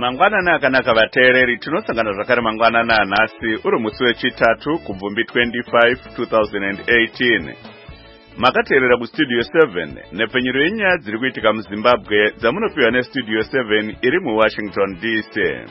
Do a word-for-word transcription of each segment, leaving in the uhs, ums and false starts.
Mangwanana akanaka vateereri, tinosangana zvakare mangwanana anhasi uri musi wechitatu kubvumbi twenty-five two thousand eighteen. Makateerera kustudio seven nepfenyuro yenyaya dziri kuitika muZimbabwe dzamunopiwa nestudio seven iri muWashington D C.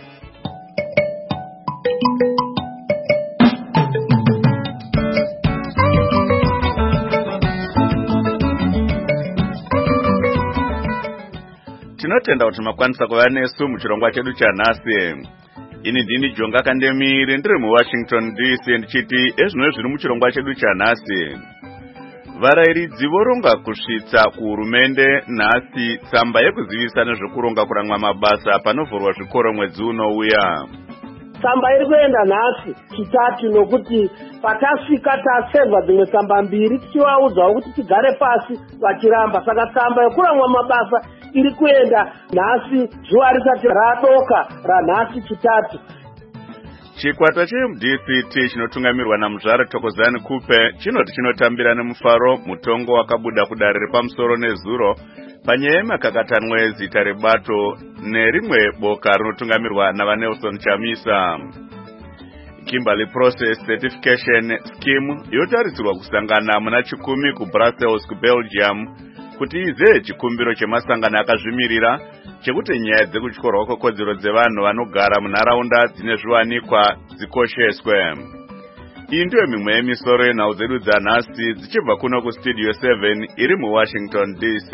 Tinotenda kuti makwanisa kuva nesu muchirongwa chedu chanhasi. Ini ndini Jonga Kandemire ndiri muWashington D C ndichiti ezvino zviri muchirongwa chedu chanhasi. Varairidzi voronga kusvitsa kuhurumende nhasi tsamba yekuzivisa nezvekuronga kuramwa mabasa panovhurwa zvikoro mwedzi unouya. Tsamba iri kuenda nhasi chitatu nokuti patasvika tasevha dzimwe tsamba mbiri tichivaudzawo kuti tigare pasi vachiramba. Saka tsamba yekuramwa mabasa iri kuenda nhasi zuva risati radoka ranhasi chitatu. Chikwata cheM D C T chinotungamirwa naMuzvare Thokozani Kupe chinoti chinotambira nemufaro mutongo wakabuda kudare repamusoro nezuro panyaya yemakakatanwe zita rebato nerimwe boka rinotungamirwa navaNelson Chamisa. Kimberley Process Certification Scheme yotarisirwa kusangana muna chikumi kuBrussels kuBelgium kuti ize chikumbiro chemasangano akazvimirira chekuti nyaya dzekutyorwa kwekodzero dzevanhu vanogara munharaunda dzine zviwanikwa dzikosheswe. Iyi ndiyo mimwe yemisoro yenhau dzedu dzanhasi dzichibva kuno kustudio seven iri muWashington D C.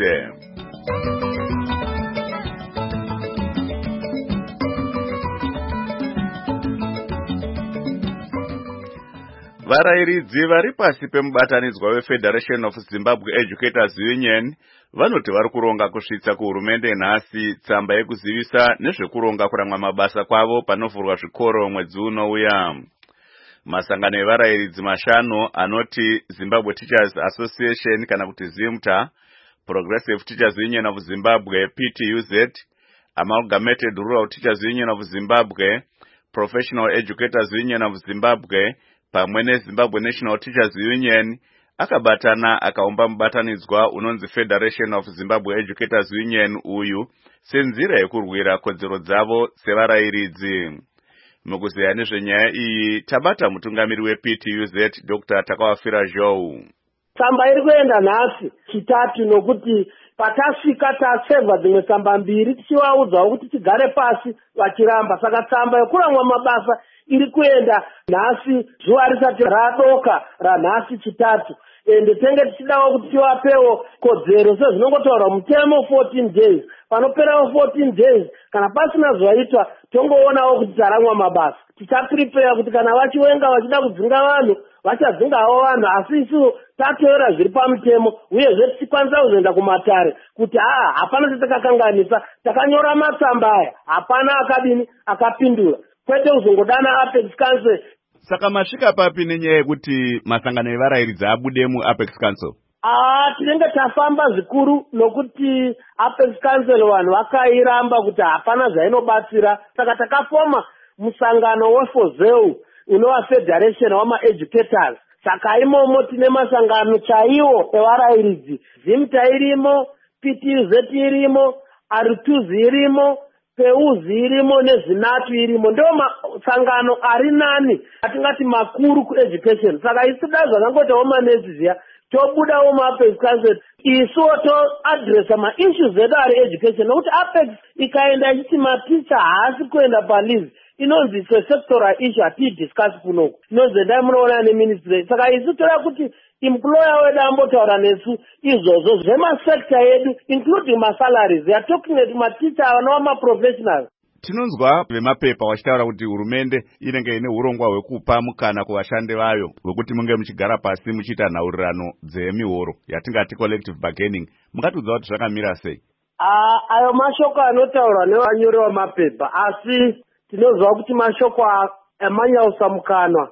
Varairidzi vari pasi pemubatanidzwa weFederation of Zimbabwe Educators Union vanoti vari kuronga kusvitsa kuhurumende nhasi tsamba yekuzivisa nezvekuronga kuramwa mabasa kwavo panovhurwa zvikoro mwedzi unouya. Masangano evarairidzi mashanu anoti Zimbabwe Teachers Association kana kuti ZIMTA, Progressive Teachers Union of Zimbabwe P T U Z, Amalgamated Rural Teachers Union of Zimbabwe, Professional Educators Union of Zimbabwe pamwe neZimbabwe National Teachers Union akabatana akaumba mubatanidzwa unonzi Federation of Zimbabwe Educators Union uyu senzira yekurwira kodzero dzavo sevarairidzi. Mukuzeya nezvenyaya iyi tabata mutungamiri weP T U Z Doctor Takawafira Joe. Tsamba iri kuenda nhasi chitatu nokuti patasvika tasevha dzimwe tsamba mbiri tichivaudzawo kuti tigare pasi vachiramba. Saka tsamba yekuramwa mabasa iri kuenda nhasi zuva risati radoka ranhasi chitatu. Ende tenge tichidawo kuti tivapewo kodzero sezvinongotaurwa mutemo fourteen days. Panoperawo fourteen days kana pasina zvaitwa tongoonawo kuti taramwa mabasa. Tichaprepare kuti kana vachiwenga vachida kudzinga vanhu vachadzingawo vanhu, asi isu tatoera zviri pamutemo uyezve tichikwanisa kuzoenda kumatare kuti haa hapana chatakakanganisa, takanyora matsamba aya hapana akadini akapindura, kwete kuzongodana Apex Council. Saka masvika papi nenyaya yekuti masangano evarairidzi abude muApex Council? Ah, tinenge tafamba zvikuru nokuti Apex Council vanhu vakairamba kuti hapana zvainobatsira. Saka takafoma musangano weFozeu unova Federation wamaEducators. Saka imomo tine masangano chaiwo evarairidzi. ZIMTA irimo, P T U Z irimo, R two Z irimo, P U Z irimo neZinatu irimo. Ndo masangano ari nani atingati makuru kueducation. Saka isida zvakangotawo manesi ziya tobudawo muApex Council isuwo toadresa maissues edu ari education nokuti Apex ikaenda ichiti maticha haasi kuenda palizi inonzi sectoral issue hatiidiscuss kunoku, inonzi endai munoona neministry. Saka isu toda kuti employer wedu ambotaura nesu izvozvo zvemasekta edu including masalaries. They are talking about maticha vanova maprofessionals. Tinonzwa vemapepa vachitaura kuti hurumende inenge ine urongwa hwekupa mukana kuvashandi vayo hwekuti munge muchigara pasi muchiita nhaurirano dzemihoro yatingati collective bargaining. Mungatiudza kuti zvakamira sei? Ah, ayo mashoko anotaurwa nevanyori vamapepa, asi tinozwa kuti mashoko emanyausamukanwa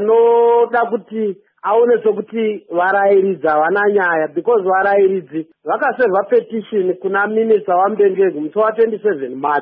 anoda kuti aonese kuti varairidzi havana nyaya, because varairidzi vakasevha petition kuna minista waMbengezi musi wa twenty-seven March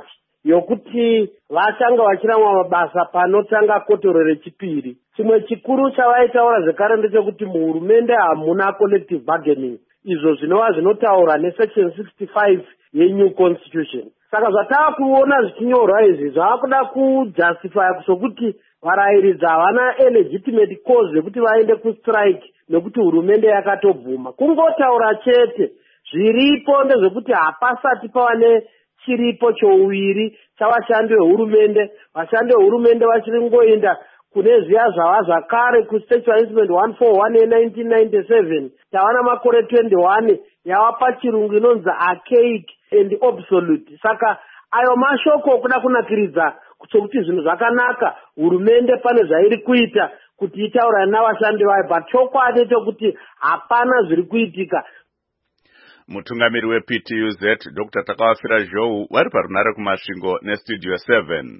yokuti vachanga vachiramwa mabasa panotanga kotoro rechipiri. Chimwe chikuru chavaitaura zvekare ndechekuti muhurumende hamuna collective bargaining, izvo zvinova zvinotaura nesection sixty-five yeNew Constitution. saka zvatava kuona zvichinyorwa izvi zvava kuda kujustifya sokuti varayiridzi havana illegitimate cause yekuti vaende kustrike nekuti hurumende yakatobvuma. Kungotaura chete zviripo ndezvekuti hapasati pava nechiripo chouwiri chavashandi vehurumende. Vashandi vehurumende vachiri kungoenda kune zviya zvava zvakare kustatute instrument one forty-one nineteen ninety-seven tavana makore twenty-one yava pachirungu inonzi archaic and obsolete. Saka ayo mashoko kuda kunakiridza sokuti zvinhu zvakanaka hurumende pane zvairi kuita kuti itaurane navashandi vayo, but chokwadi chokuti hapana zviri kuitika. Mutungamiri we-P T U Z Doctor Takawafira Zhou vari parunare kumasvingo nestudio seven.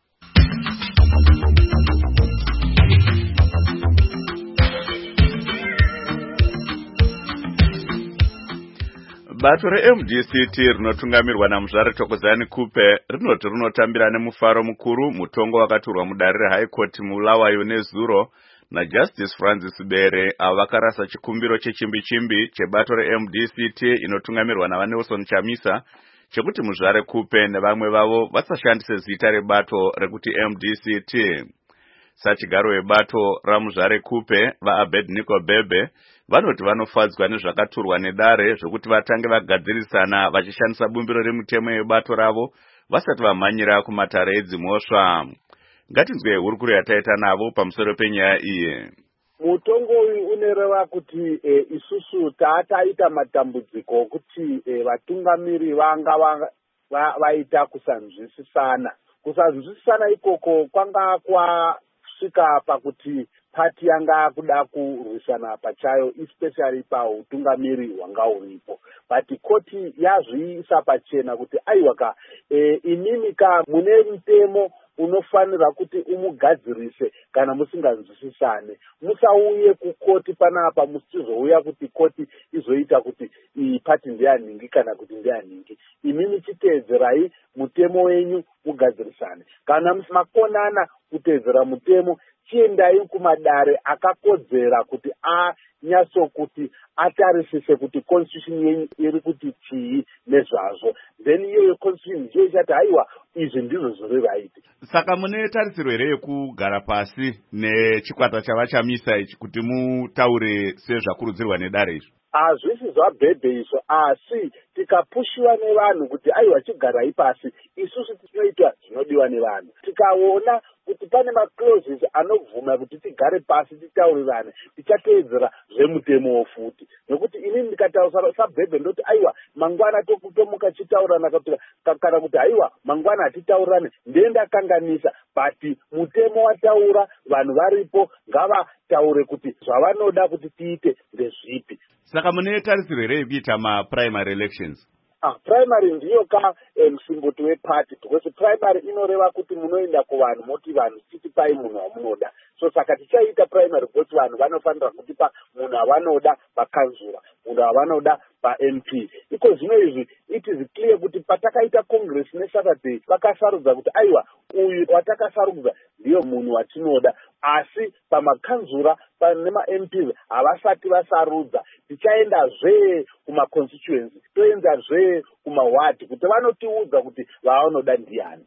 Bato re-M D C T rinotungamirwa naMuzvare Thokozani Kupe rinoti rinotambira nemufaro mukuru mutongo wakaturwa mudare reHigh Court muBulawayo nezuro naJustice Francis Bere avo vakarasa chikumbiro chechimbi-chimbi chebato re-M D C T inotungamirwa naVaNelson Chamisa chekuti Muzvare Kupe nevamwe vavo vasashandise zita rebato rekuti M D C T. Sachigaro webato raMuzvare Kupe vaAbednego Bebe vanoti vanofadzwa nezvakaturwa nedare zvokuti vatange vagadzirisana vachishandisa bumbiro remutemo yebato ravo vasati vamhanyira kumatare edzimhosva. Ngatinzwe hurukuro yataita navo pamusoro penyaya iyi. Mutongo uyu unoreva kuti e, isusu taataita matambudziko okuti e, vatungamiri vanga vaita va, kusanzwisisana. Kusanzwisisana ikoko kwanga kwasvika pakuti pati yanga kuda kurwisana pachayo, especially pautungamiri hwanga huripo. But koti yazviisa pachena kuti aiwaka e, inimika mune mutemo unofanira kuti umugadzirise kana musinganzwisisane. Musauye kukoti panapa musizouya kuti koti izoita kuti iyi pati ndeyaningi kana kuti ndeyaningi. Imimi chiteedzerai mutemo wenyu mugadzirisane. Kana musimakonana kuteedzera mutemo, chiendai kumadare akakodzera kuti anyaso kuti atarisise kuti constitution yenyu iri kuti chii nezvazvo. Then iyoyo constitution ndiyo ichati haiwa izvi ndizvo zviri right. Saka mune tarisiro here yekugara pasi nechikwata chavachamisa ichi kuti mutaure sezvakurudzirwa nedare izvo? Hazvisi zvabhebhe izvo, asi tikapushiwa nevanhu kuti aiwa chigarai pasi, isusu tinoita zvinodiwa nevanhu. Tikaona kuti pane maclauses anobvuma kuti tigare pasi titaurirane, tichateedzera zvemutemo futi. Nekuti inini ndikataura sabhebhe ndoti aiwa mangwana tomuka chitaurana kana kuti aiwa mangwana hatitaurane ndendakanganisa, but mutemo wataura, vanhu varipo ngavataure kuti zvavanoda kuti tiite ndezvipi. Saka mune tarisiro here yekuita ma-primary elections? Ah, primary ndiyo ka msimboti wepati, because primary inoreva kuti munoenda kuvanhu moti vanhu titi pai munhu wamunoda. So saka tichaita primary kuti vanhu vanofanira kutipa munhu wavanoda pakanzura, munhu wavanoda pa-M P. Iko zvino izvi it is clear kuti patakaita congress neSaturday pakasarudza kuti aiwa uyu watakasarudza ndiyo munhu watinoda, asi pamakanzura nema-M Ps havasati vasarudza. Tichaendazve kuma-constituency, toenzazve kumawadi kuti vanotiudza kuti vavanoda ndiani.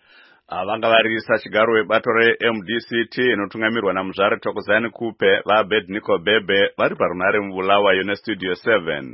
Vanga vari sachigaro webato re-M D C T inotungamirwa naMuzvare Thokozani Kupe vaAbednego Bebe vari parunare muBulawayo nestudio seven.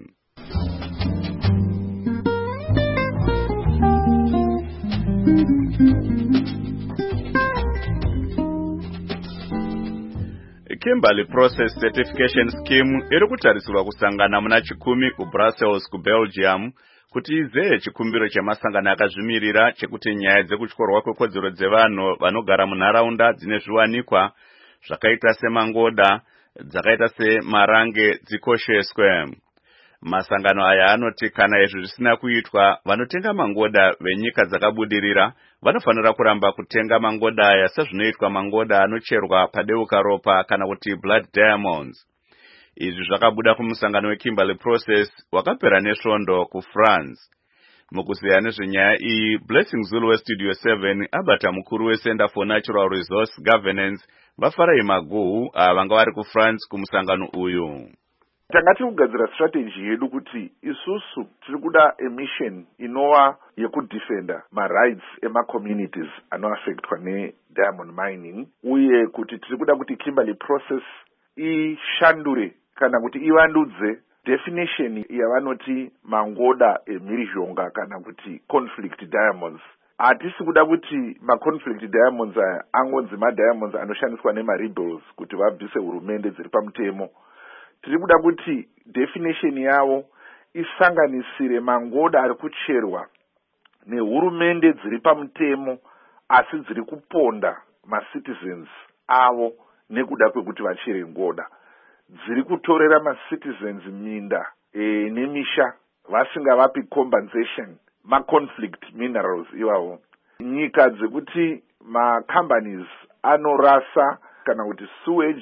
Kimberley Process Certification Scheme iri kutarisirwa kusangana muna chikumi kuBrussels kuBelgium kuti ize chikumbiro chemasangano akazvimirira chekuti nyaya dzekutyorwa kwekodzero dzevanhu vanogara munharaunda dzine zviwanikwa zvakaita semangoda dzakaita semarange dzikosheswe. Masangano aya anoti kana izvi zvisina kuitwa, vanotenga mangoda venyika dzakabudirira vanofanira kuramba kutenga mangoda aya sezvinoitwa mangoda anocherwa padeuka ropa kana kuti blood diamonds. Izvi zvakabuda kumusangano weKimberley Process wakapera nesvondo kuFrance. Mukuziya nezvenyaya iyi, Blessing Zulu westudio seven abata mukuru weCenter for Natural Resource Governance vaFarai Maguhu vanga vari kuFrance kumusangano uyu. tanga tiri kugadzira strategy yedu kuti isusu tiri kuda emission inova yekudefenda marights emacommunities anoaffectwa nediamond mining, uye kuti tiri kuda kuti Kimberley process ishandure kana kuti ivandudze definition yavanoti mangoda emhirizhonga kana kuti conflict diamonds. Hatisi kuda kuti ma-conflict diamonds aya angonzi ma-diamonds anoshandiswa nema-rebels kuti vabvise hurumende dziri pamutemo. Tiri kuda kuti definition yavo isanganisire mangoda ari kucherwa nehurumende dziri pamutemo asi dziri kuponda ma-citizens avo nekuda kwekuti vachere ngoda. Dziri kutorera ma-citizens minda e, nemisha vasingavapi compensation ma-conflict minerals iwavo. Nyika dzekuti ma-companies anorasa kana kuti sewage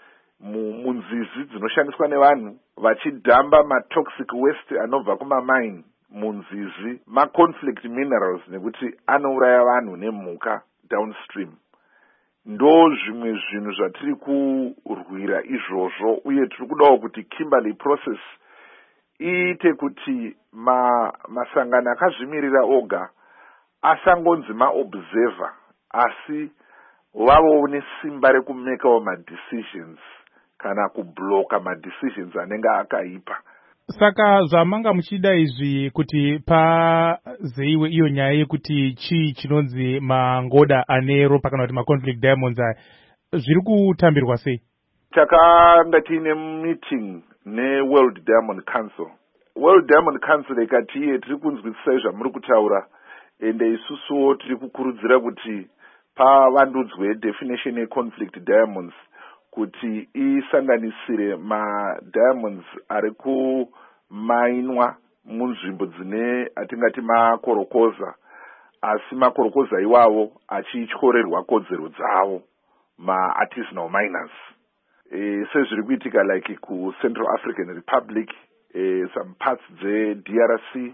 munzizi dzinoshandiswa nevanhu vachidhamba ma-toxic waste anobva kuma-mine munzizi, ma-conflict minerals nekuti anouraya vanhu nemhuka downstream. Ndo zvimwe zvinhu zvatiri kurwira izvozvo, uye tiri kudawo kuti Kimberley process iite kuti ma, masangano akazvimirira oga asangonzi ma-observer asi vavo nesimba rekumekawo ma-decisions kana kubloka ma-decisions anenge akaipa. Saka zvamanga muchida izvi kuti pazeyiwe iyo nyaya yekuti chii chinonzi mangoda anero kana kuti ma-conflict diamonds aya zviri kutambirwa sei? Takanga tiine meeting ne-World Diamond Council. World Diamond Council ikati iye tiri kunzwisisai zvamuri kutaura, ende isusuwo tiri kukurudzira kuti pavandudzwe definition ye-conflict diamonds kuti isanganisire ma-diamonds ari kumainwa munzvimbo dzine atingati makorokoza, asi makorokoza iwavo achityorerwa kodzero dzavo, ma-artisanal miners. E, sezviri kuitika like ku Central African Republic, e, some parts dze-D R C.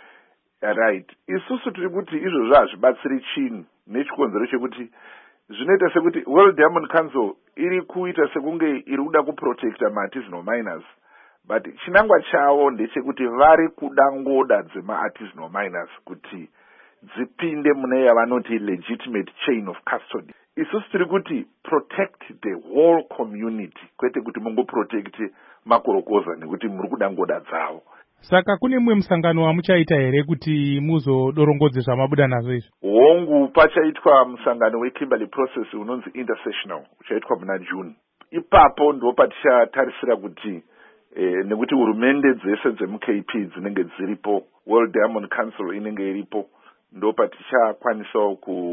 Right. Isusu tiri kuti izvozvo hazvibatsiri chinhu nechikonzero chekuti zvinoita sekuti World Diamond Council iri kuita sekunge iri kuda kuprotecta ma-artisanal miners, but chinangwa chavo ndechekuti vari kuda ngoda dzema-artisanal miners kuti dzipinde mune yavanoti legitimate chain of custody. Isusu tiri kuti protect the whole community, kwete kuti mungoprotect makorokoza nekuti muri kuda ngoda dzavo. Saka kune mumwe musangano wamuchaita here kuti muzodorongodze zvamabuda nazvo izvo? Hongu, pachaitwa musangano we-Kimberley process unonzi intersessional uchaitwa muna June. Ipapo ndo patichatarisira kuti eh, nekuti hurumende dzese dzemu-K P dzinenge dziripo, World Diamond Council inenge iripo, ndo patichakwanisawo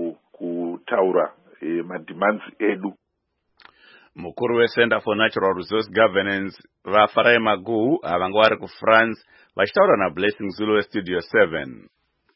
kutaura eh, mademands edu. Mukuru weCenter for Natural Resource Governance Vafarai Magu avanga vari kuFrance vachitaura naBlessing Zulu weStudio seven.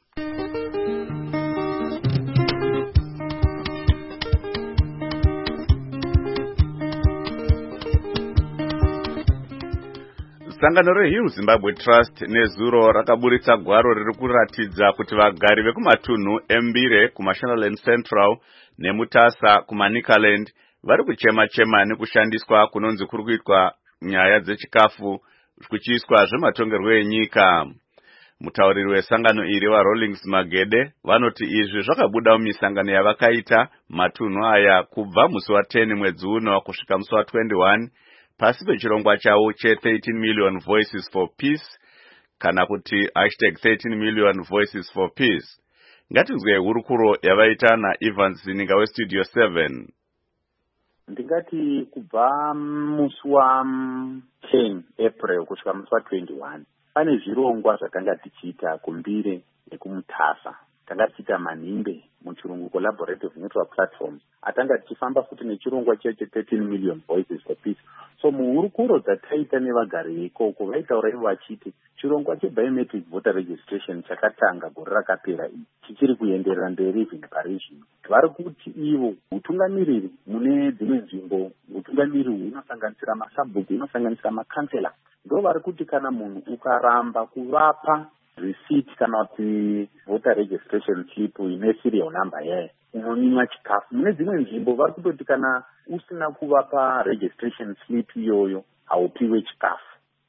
Sangano reHill Zimbabwe Trust nezuro rakaburitsa gwaro riri kuratidza kuti vagari vekumatunhu eMbire kuMashonaland Central neMutasa kuManicaland vari kuchema-chema nekushandiswa kunonzi kuri kuitwa nyaya dzechikafu kuchiiswa zvematongerwo enyika. Mutauriri wesangano iri waRollings Magede vanoti izvi zvakabuda mumisangano yavakaita matunhu aya kubva musi wa ten mwedzi uno kusvika musi wa twenty-one pasi pechirongwa chavo che thirteen million voices for peace kana kuti hashtag thirteen million voices for peace. Ngatinzwe hurukuro yavaita naEvans Zininga weStudio seven. Ndingati kubva musi wa ten April kusvika musi wa twenty-one pane zvirongwa zvakanga tichiita kuMbire nekumutasa. Tanga tichiita manhimbe muchirungu collaborative network platforms atanga tichifamba futi nechirongwa cheche thirteen million voices for peace. So muhurukuro dzataita nevagari veikoko vaitaura ivo vachiti chirongwa chebiometric voter registration chakatanga gore rakapera iyi chichiri kuenderera mberi even pari zvino. Vari kuti ivo utungamiriri mune dzimwe nzvimbo, utungamiriri hunosanganisira masabhuku, hunosanganisira makansela, ndo vari kuti kana munhu ukaramba kuvapa receipt kana kuti voter registration slip ine serial number yayo unonyimwa chikafu. Mune dzimwe nzvimbo vari kutoti kana usina kuvapa registration slip iyoyo haupiwe chikafu.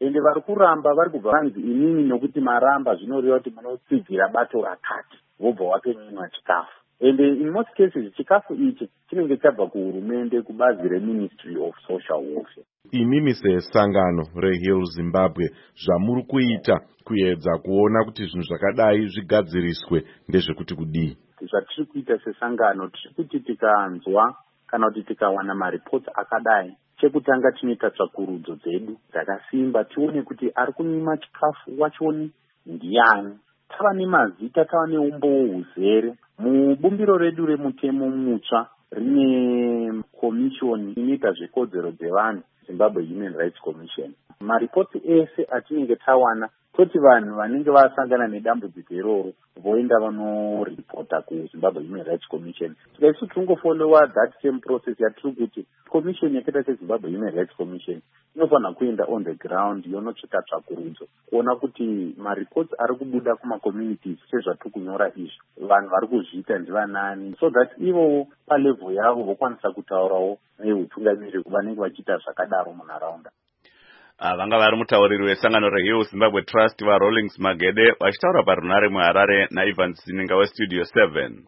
ende vari kuramba vari kubva vanzi inini nokuti maramba zvinoreva kuti munotsigira bato rakati vobva watonyimwa chikafu. Ende in most cases chikafu ichi chinenge chabva kuhurumende kubazi reministry of social welfare. Imimi sesangano reHeal Zimbabwe zvamuri kuita kuedza kuona kuti zvinhu zvakadai zvigadziriswe ndezvekuti kudii? Zvatiri kuita sesangano tiri kuti tikanzwa kana kuti tikawana maripoti akadai, chekutanga tinoita tsvakurudzo dzedu dzakasimba tione kuti ari kunyima chikafu wachoni ndiani. Tava nemazita, tava neumbowo huzere. Mubumbiro redu remutemo mutsva rine komishoni inoita zvekodzero dzevanhu, Zimbabwe Human Rights Commission. Maripoti ese atinenge tawana toti vanhu vanenge vasangana nedambudziko iroro voenda vanoripota kuZimbabwe Human Rights Commission. Tikaisu tingofollowa that same process yatiri kuti commission yakaita seZimbabwe Human Rights Commission inofanira kuenda on the ground yonotsvika tsvakurudzo kuona kuti maripots ari kubuda kuma-communities sezvatiri kunyora izvi vanhu vari kuzviita ndivanani, so that ivo palevel yavo vokwanisa kutaurawo neutungamiri vanenge vachiita zvakadaro munharaunda. Vanga vari mutauriri wesangano reHeal Zimbabwe Trust vaRollings Magede vachitaura parunare muHarare naIvan Sininga weStudio seven.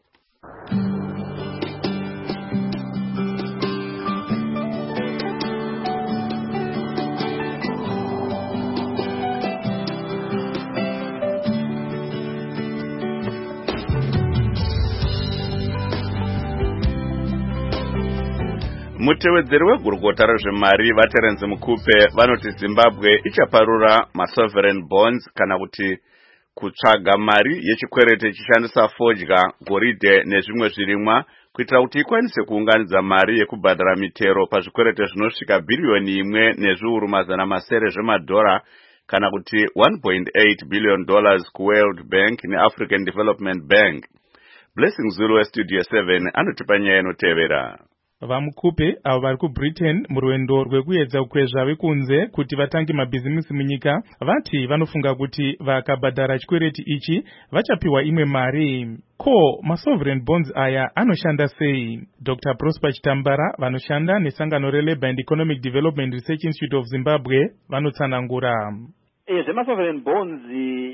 Mutevedzeri wegurukota rezvemari vaTerence Mukupe vanoti Zimbabwe ichaparura masovereign bonds kana kuti kutsvaga mari yechikwereti ichishandisa fodya, goridhe nezvimwe zvirimwa kuitira kuti ikwanise kuunganidza mari yekubhadhara mitero pazvikwereti zvinosvika bhiriyoni imwe nezviuru mazana masere zvemadhora kana kuti one point eight billion dollars kuWorld Bank neAfrican Development Bank. Blessing Zulu weStudio seven anotipa nyaya inotevera. Vamukupe avo vari kuBritain murwendo rwekuedza kukwezva vekunze kuti vatange mabhizimisi munyika vati vanofunga kuti vakabhadhara chikwereti ichi vachapiwa imwe mari. Ko masovereign bonds aya anoshanda sei? Doctor Prosper Chitambara vanoshanda nesangano reLabour and Economic Development Research Institute of Zimbabwe vanotsanangura. Eh, zvemasovereign bonds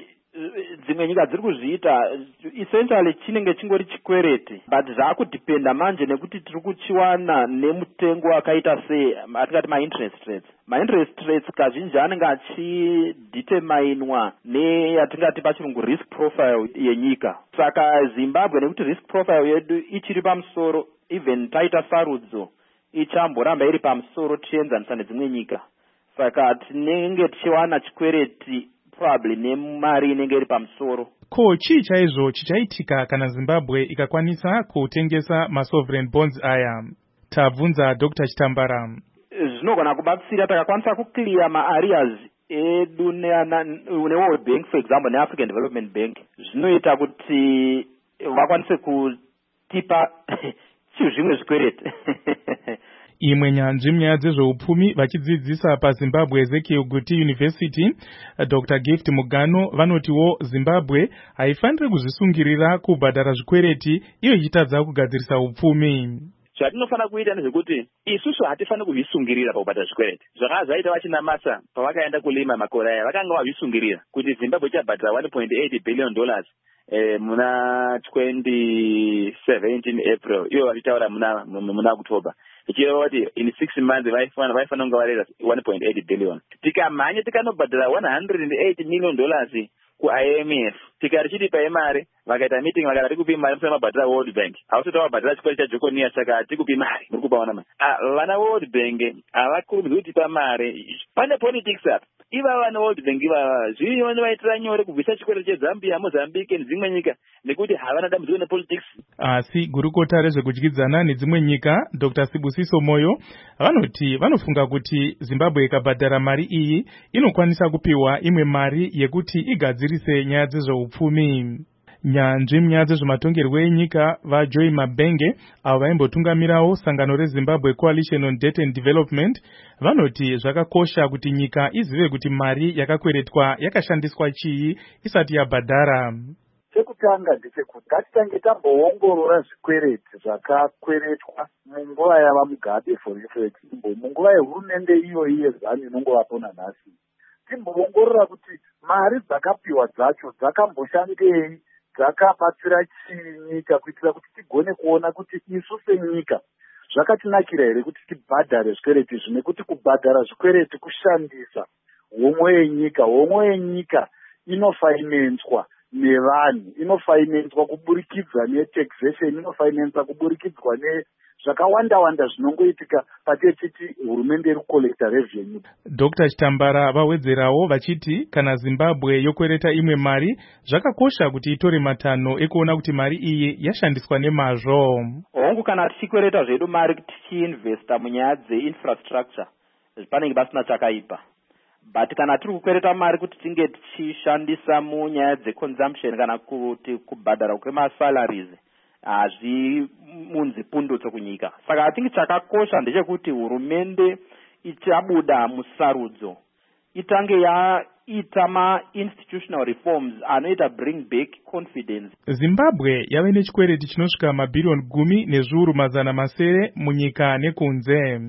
dzimwe nyika dziri kuzviita essentially chinenge chingori chikwereti, but zvakudhipenda manje nekuti tiri kuchiwana nemutengo wakaita sei atingati ma-interest rates. Ma-interest rates kazhinji anenge achidhiterminwa neyatingati pachirungu risk profile yenyika. Saka Zimbabwe nekuti risk profile yedu ichiri pamusoro, even taita sarudzo ichamboramba iri pamusoro tichienzanisa nedzimwe nyika. Saka tinenge tichiwana chikwereti probably nemari inenge iri pamusoro. Ko chii chaizvo chichaitika kana Zimbabwe ikakwanisa kutengesa masovereign bonds aya? Tabvunza Doctor Chitambara. Zvinogona kubatsira takakwanisa kuclear ma-areas edu neWorld Bank for example neAfrican Development Bank, zvinoita kuti vakwanise kutipa zvimwe zvikwereti. Imwe nyanzvi munyaya dzezveupfumi vachidzidzisa paZimbabwe Ezekiel Guti University, Doctor Gift Mugano vanotiwo Zimbabwe haifaniri kuzvisungirira kubhadhara zvikwereti iyo ichitadza kugadzirisa upfumi. Zvatinofanira kuita ndezvekuti isusu hatifaniri kuzvisungirira pakubhadhara zvikwereti. Zvakanga zvaita vachinamasa pavakaenda kulima makore aya vakanga vazvisungirira kuti Zimbabwe ichabhadhara one point eight billion dollars eh, muna twenty seventeen April, iyo vachitaura muna muna October. Ichireva kuti in six months vaifana vaifana kunga varera one point eight billion. Tikamhanya tikanobhadhara one hundred eight million dollars ku-I M F, tikarichiti paimari vakaita meeting vakati tikupi mari musana mabhadhara World Bank, hausati wabhadhara chikwereti chaJoconia, saka tikupi mari muri kupaona mari. Vana World Bank havakurumidzi kutipa mari. Pane politics apa. Iva vana World Bank ivava zvino vaitira nyore kubvisa chikwereti cheZambia, Mozambique nedzimwe nyika nekuti havana dambudziko nepolitics. Asi gurukota rezvekudyidzana nedzimwe nyika Doctor Sibusiso Moyo vanoti vanofunga kuti Zimbabwe ikabhadhara mari iyi inokwanisa kupiwa imwe mari yekuti igadzirise nyaya dzezveupfumi. Nyanzvi munyaya dzezvematongerwo enyika vaJoy Mabenge avo vaimbotungamirawo sangano reZimbabwe Coalition on Debt and Development vanoti zvakakosha kuti nyika izive kuti mari yakakweretwa yakashandiswa chii isati yabhadhara. Chekutanga ndechekuti ngatitange tamboongorora zvikwereti zvakakweretwa munguva yava Mugabe for example, munguva yehurumende iyo iye zanu inongovapo nanhasi. timboongorora kuti mari dzakapiwa dzacho dzakamboshandei, dzakabatsira chii nyika, kuitira kuti tigone kuona kuti isu senyika zvakatinakira here kuti tibhadhare zvikwereti izvi, nekuti kubhadhara zvikwereti kushandisa homwe yenyika. Homwe yenyika inofainenswa nevanhu, inofainenswa kuburikidza netaxation, inofainenswa kuburikidzwa nezvakawanda-wanda zvinongoitika patechiti hurumende iri kukolekta revenue. Doctor Chitambara vawedzerawo vachiti kana Zimbabwe yokwereta imwe mari, zvakakosha kuti itore matanho ekuona kuti mari iyi yashandiswa nemazvo. Hongu kana tichikwereta zvedu mari tichiinvesta munyaya dzeinfrastructure panenge pasina chakaipa. But kana tiri kukwereta mari kuti tinge tichishandisa munyaya dzeconsumption kana kuti kubhadhara kwemasalaries, hazvimunzi pundutso kunyika. Saka atingi chakakosha ndechekuti hurumende ichabuda musarudzo itange yaita ma-institutional reforms anoita bring back confidence. Zimbabwe yave nechikwereti chinosvika mabhiriyoni gumi nezviuru mazana masere munyika nekunze.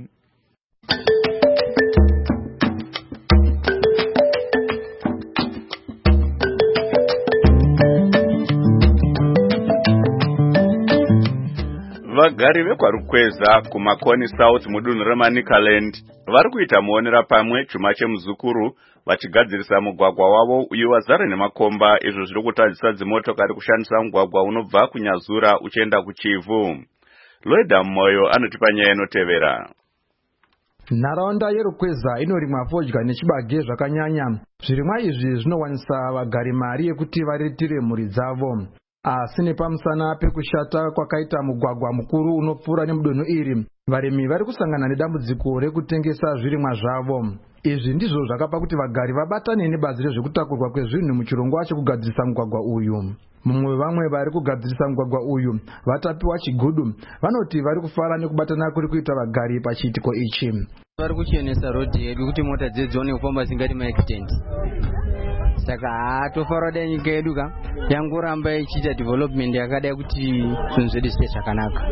Vagari vekwarukweza kumakoni South mudunhu reManicaland vari kuita muonera pamwe chuma chemuzukuru vachigadzirisa mugwagwa wavo uyo wazara nemakomba, izvo zviri kutadzisa dzimotokari kushandisa mugwagwa unobva kuNyazura uchienda kuChivu. Loida Moyo anotipa nyaya inotevera. Nharaunda yerukweza inorimwa fodya nechibage zvakanyanya. Zvirimwa izvi zvinowanisa vagari mari yekuti varitire mhuri dzavo. Asi nepamusana pekushata kwakaita mugwagwa mukuru unopfuura nemudunhu iri, varimi vari kusangana nedambudziko rekutengesa zvirimwa zvavo. Izvi ndizvo zvakapa kuti vagari vabatane nebazi rezvekutakurwa kwezvinhu muchirongwa chekugadzirisa mugwagwa uyu. Mumwe vamwe vari kugadzirisa mugwagwa uyu vatapiwa chigudu vanoti vari kufara nekubatana kuri kuita vagari pachiitiko ichi. Vari kuchenesa rodhi yedu kuti mota dzedu dzione kufamba zingati maextend. Saka hatofara da nyika yedu ka yangoramba ichiita development yakadai kuti zvinhu zvedu zviite zvakanaka.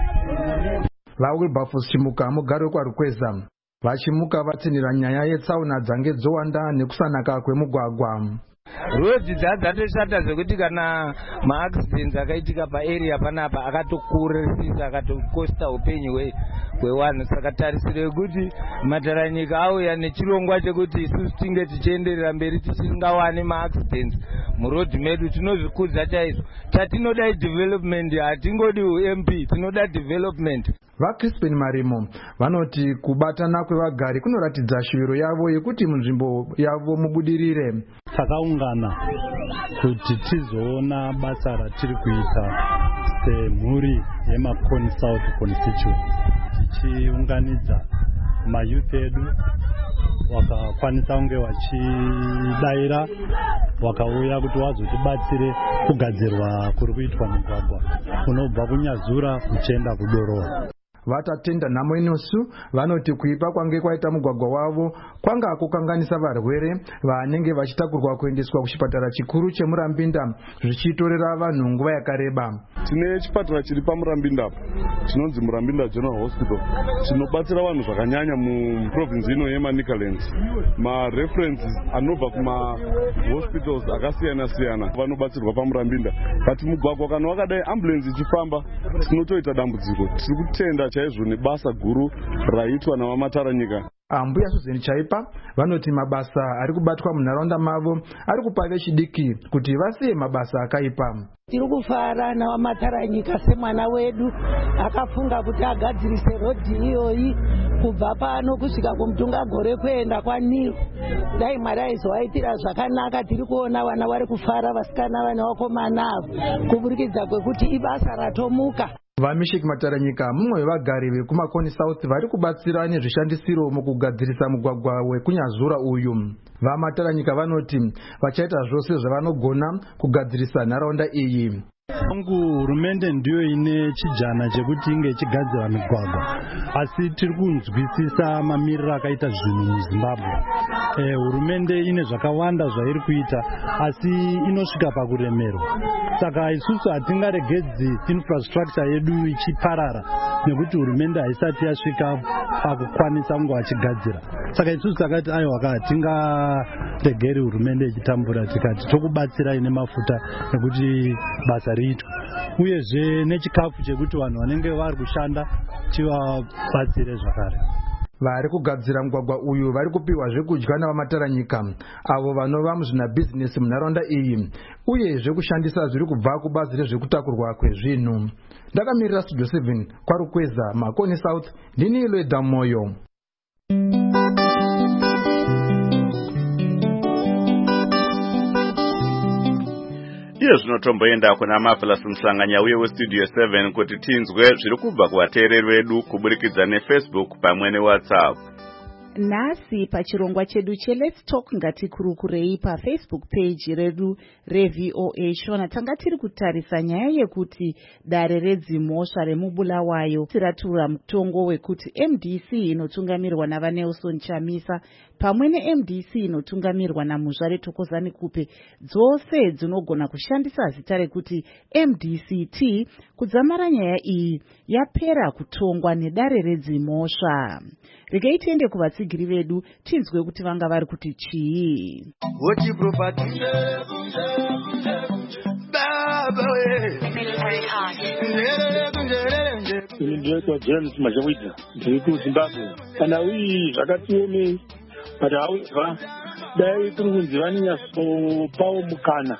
VaWilberforce Chimuka mugari wekwarukweza vachimuka vatsinira nyaya yetsaona dzange dzowanda nekusanaka kwemugwagwa. Rodhi dzadzatoshata zvekuti kana maaccidents akaitika paarea panapa akatokurisisa akatokosta upenyu hwevanhu. Saka tarisiro yekuti mataranyika auya nechirongwa chekuti isusu tinge tichienderera mberi tisingawane maaccidents murodhi medu, tinozvikudza chaizvo. Chatinoda development, hatingodi uM P, tinoda development. VaCrispin Marimo vanoti kubatana kwevagari kunoratidza shuviro yavo yekuti munzvimbo yavo mubudirire. Takaungana kuti tizoona basa ratiri kuita semhuri yeMakoni South constituency, tichiunganidza mayouth edu wakakwanisa kunge wachidaira wakauya kuti wazotibatsire kugadzirwa kuri kuitwa mugwagwa unobva kuNyazura uchienda kuDorowa. Vatatenda nhamo inosu vanoti kuipa kwange kwaita mugwagwa wavo kwanga kukanganisa varwere vanenge vachitakurwa kuendeswa kuchipatara chikuru cheMurambinda zvichitorera vanhu nguva yakareba. Tine chipatara chiri paMurambinda chinonzi Murambinda General Hospital chinobatsira vanhu zvakanyanya muprovince ino yeManicaland. Mareferences anobva kuma hospitals akasiyana siyana vanobatsirwa paMurambinda. But mugwagwa kana wakadai ambulance ichifamba tinotoita dambudziko. Tiri kutenda chaizvo nebasa guru raitwa navamataranyika. Ambuya Susan Chaipa vanoti mabasa ari kubatwa munharaunda mavo ari kupa vechidiki kuti vasiye mabasa akaipa. Tiri kufara navamataranyika semwana wedu akafunga kuti agadzirise rodhi iyoyi kubva pano kusvika kumutunga gore kuenda kwaNiru. Dai Mwari aizovaitira zvakanaka. Tiri kuona vana vari kufara, vasikana vane vakomana avo kuburikidza kwekuti ibasa ratomuka. VaMisheki Mataranyika mumwe wevagari vekuMakoni South vari kubatsira nezvishandisiro mukugadzirisa mugwagwa wekuNyazura uyu. VaMataranyika vanoti vachaita zvose zvavanogona kugadzirisa nharaunda iyi. Angu hurumende ndiyo ine chijana chekuti inge ichigadzira migwagwa, asi tiri kunzwisisa mamiriro akaita zvinhu muZimbabwe. Eh, hurumende ine zvakawanda zvairi kuita asi inosvika pakuremerwa. Saka isusu hatingaregedzi infrastructure yedu ichiparara nekuti hurumende haisati yasvika pakukwanisa kunge vachigadzira. Saka isusu takati aiwa ka tingaregeri hurumende ichitambura, tikati tokubatsirai nemafuta nekuti basa riitwa, uyezve nechikafu chekuti vanhu vanenge vari kushanda tivabatsire zvakare. Vari kugadzira mugwagwa uyu vari kupiwa zvekudya navamataranyika avo vanova muzvinabhizinesi munharaunda iyi, uyezve kushandisa zviri kubva kubazi rezvekutakurwa kwezvinhu. Ndakamirira Studio seven kwaRukweza, Makoni South, ndini Iloeda Moyo. Iye zvinotomboenda kuna Marvelous Mhlanganya uye weStudio seven kuti tinzwe zviri kubva kuvateereri vedu kuburikidza neFacebook pamwe neWhatsApp. Nhasi pachirongwa chedu che Let's Talk ngatikurukurei paFacebook page redu reV O A Shona tanga tiri kutarisa nyaya yekuti dare redzimhosva remubulawayo tiratura mutongo wekuti M D C inotungamirwa navaNelson Chamisa pamwe neM D C inotungamirwa naMuzvare Thokozani Kupe dzose dzinogona kushandisa zita rekuti M D C T kudzamara nyaya iyi yapera kutongwa nedare redzimhosva. Regai tiende kuvatsigiri vedu tinzwe kuti vanga vari kuti chii. Ini ndinoitwa James Majawidza, ndiri kuZimbabwe. Kana uyi zvakatiomei kuti hauzwa dai tiri kunzi vanonyatsopawo mukana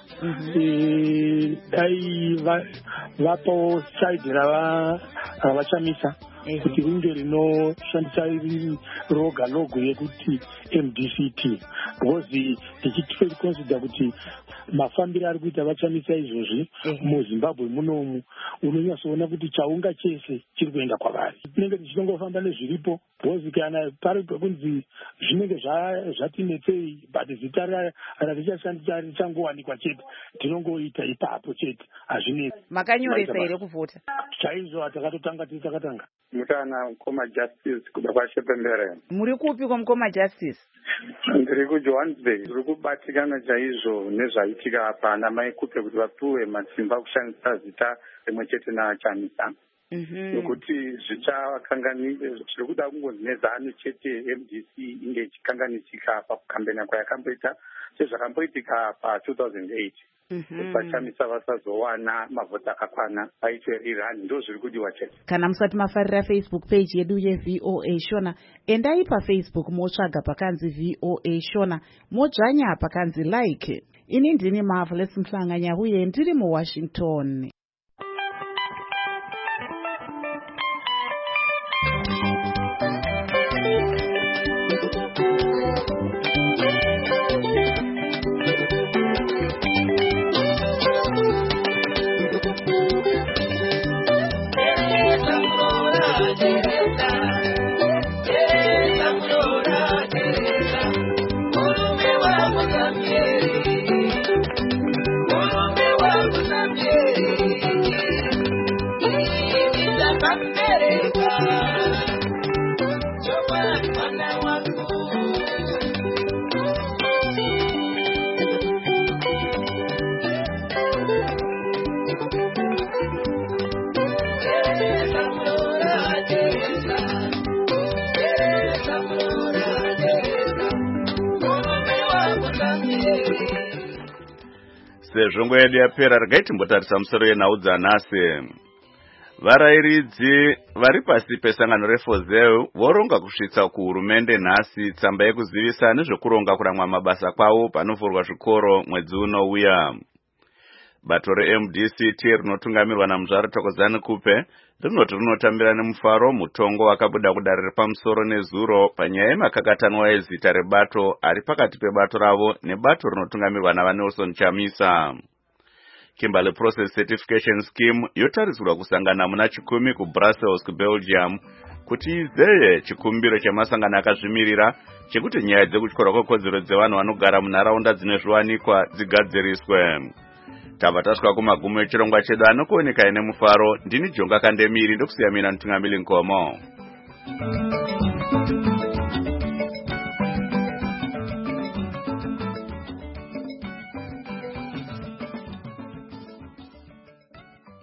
dai vapawo saidhi ravachamisa kuti ringe rinoshandisa iri roga logo yekuti M D C T, because tichiconsider kuti mafambiro ari kuita vachamisa izvozvi muZimbabwe munomu unonyatsoona kuti chaunga chese chiri kuenda kwavari. Tinenge tichitongofamba nezviripo because kana pari pekunzi zvinenge zvatinetsei but zita ratichashandisa richangowanikwa chete tinongoita ipapo chete hazvinei. Makanyoresa here kuvhota chaizvo takatotanga tiri takatanga. Mutana Mukoma Justice kubva kwaShepembere. Muri kupi kwaMukoma Justice? Ndiri kuJohannesburg. Ndiri kubatikana chaizvo nezvaitika apa namai Kupe kuti vapiwe matsimba kushandisa zita rimwe chete naChamisa. Nokuti zvichakanganisa zviri kuda kungonzi nezano chete M D C inge ichikanganisika pakukambenya kwayakamboita sezvakamboitika pa-two thousand eight. Vachamisa vasazowana mavhoti akakwana paitwe Iran, ndo zviri kudiwa chete. Kana musati mafarira Facebook page yedu yeV O A Shona, endai paFacebook motsvaga pakanzi V O A Shona, modzvanya pakanzi like. Ini ndini Marvelous Mhlanganya uye ndiri muWashington. Sezvo nguva yedu yapera, regai timbotarisa musoro yenhau dzanhasi. Varayiridzi vari pasi pesangano reFozeu voronga kusvitsa kuhurumende nhasi tsamba yekuzivisa nezvekuronga kuramwa mabasa kwavo panovhurwa zvikoro mwedzi unouya. Bato reM D C T rinotungamirwa naMuzvare Thokozani Kupe rinoti rinotambira nemufaro mutongo wakabuda kudare repamusoro nezuro panyaya yemakakatanwa ezita rebato ari pakati pebato ravo nebato rinotungamirwa navaNelson Chamisa. Kimberley Process Certification Scheme yotarisirwa kusangana muna chikumi kuBrussels kuBelgium kuti izeye chikumbiro chemasangano akazvimirira chekuti nyaya dzekutyora kwekodzero dzevanhu vanogara munharaunda dzine zviwanikwa dzigadziriswe. Tava tasvika kumagumo echirongwa chedu anokuoneka ine mufaro. Ndini Jonga Kandemiri ndokusiya mina Ntungamili Nkomo.